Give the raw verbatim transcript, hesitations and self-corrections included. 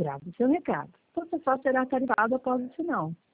Grave seu recado. O processal será tarifado após o sinal.